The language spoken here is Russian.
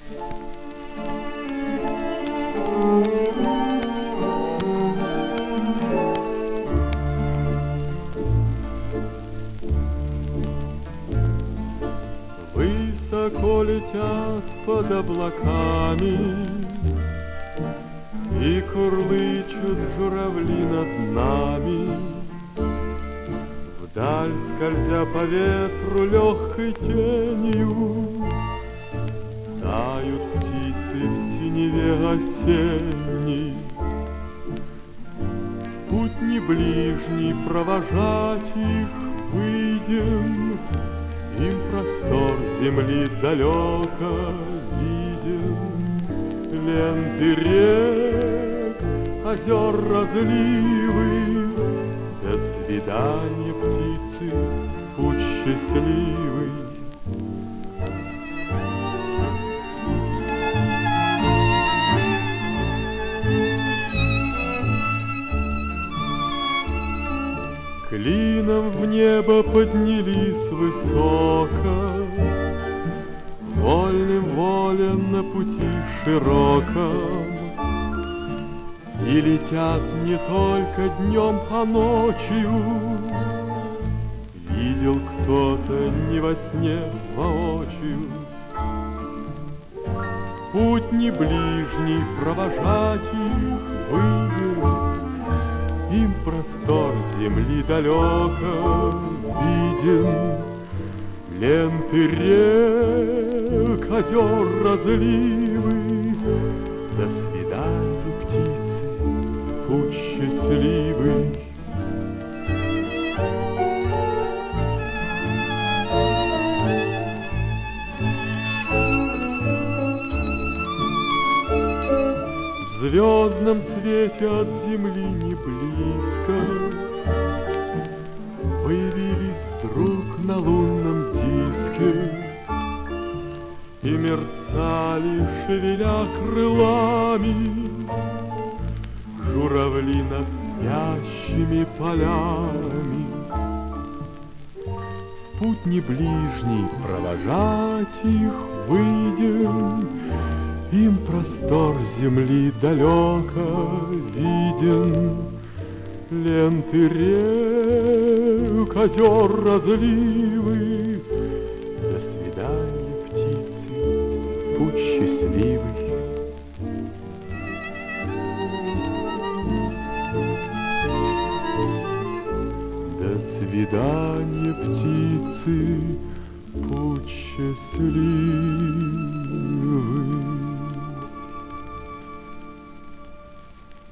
Высоко летят под облаками, и курлычут журавли над нами. Вдаль, скользя по ветру легкой тенью, тают птицы в синеве осенней. В путь не ближний провожать их выйдем, им простор земли далеко виден. Ленты рек, озер разливы, до свидания, птицы, путь счастливый. Клином в небо поднялись высоко, вольным волен на пути широком. И летят не только днем, а ночью. Видел кто-то не во сне, воочию. В путь не ближний провожать их выйдем, им простор земли далеко виден. Ленты рек, озер разливы, до свидания, птицы, путь счастливый. В звездном свете от земли не близко появились вдруг на лунном диске и мерцали, шевеля крылами, журавли над спящими полями. В путь не ближний провожать их выйдем, им простор земли далеко виден. Ленты рек, озер разливы, до свидания, птицы, путь счастливый. До свидания, птицы, путь счастливый.